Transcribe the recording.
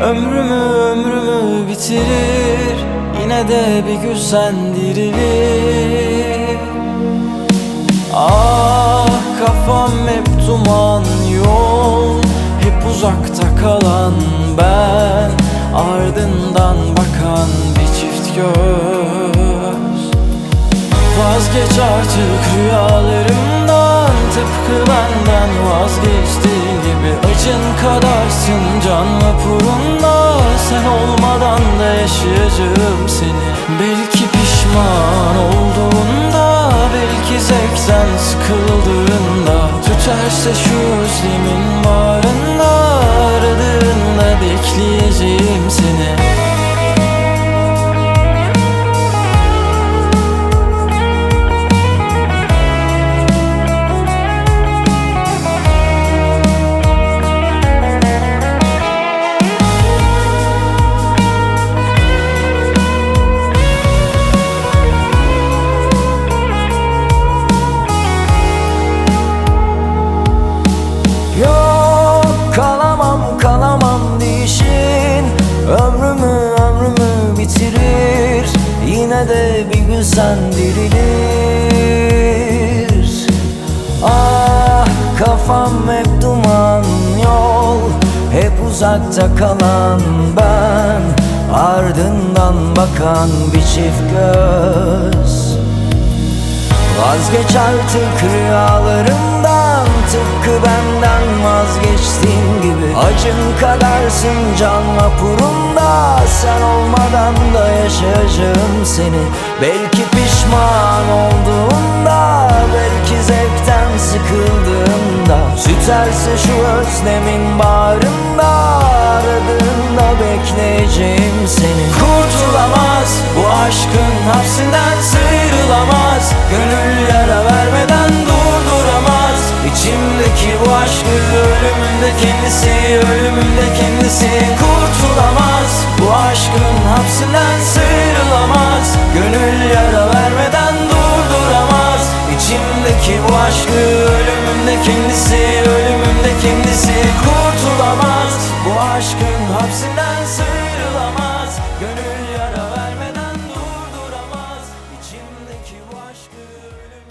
Ömrümü bitirir, yine de bir gün sen dirilir. Ah, kafam hep duman, yol hep uzakta kalan ben, ardından bakan bir çift göz. Vazgeç artık rüyalarımdan, tıpkı benden vazgeçtiğin gibi. Acın kadarsın can vapurunda, sen olmadan da yaşayacağım seni. Belki pişman olduğunda, belki zevkten sıkıldığında, tüterse şu özlemin bağrında, aradığında bekleyeceğim seni. Kalamam dişin, ömrümü bitirir, yine de bir gün sen dirilir. Ah, kafam hep duman, yol hep uzakta kalan ben, ardından bakan bir çift göz. Vazgeç artık rüyalarımdan, tıpkı benden vazgeçtiğin gibi. Acın kadarsın can vapurunda, sen olmadan da yaşayacağım seni. Belki pişman olduğunda, belki zevkten sıkıldığında, tüterse şu özlemin bağrında, aradığında bekleyeceğim seni. Kurtulamaz bu aşkın hapsinden, sıyrılamaz gönül yara vermeden durduramaz. İçimdeki bu aşkı ölümümde kendisi, ölümümde kendisi. Kurtulamaz bu aşkın hapsinden, sıyrılamaz gönül yara vermeden durduramaz. İçimdeki bu aşkı ölümümde kendisi, ölümümde kendisi. Kurtulamaz bu aşkın hapsinden, sıyrılamaz gönül yara vermeden durduramaz. İçimdeki bu aşkı ölümümde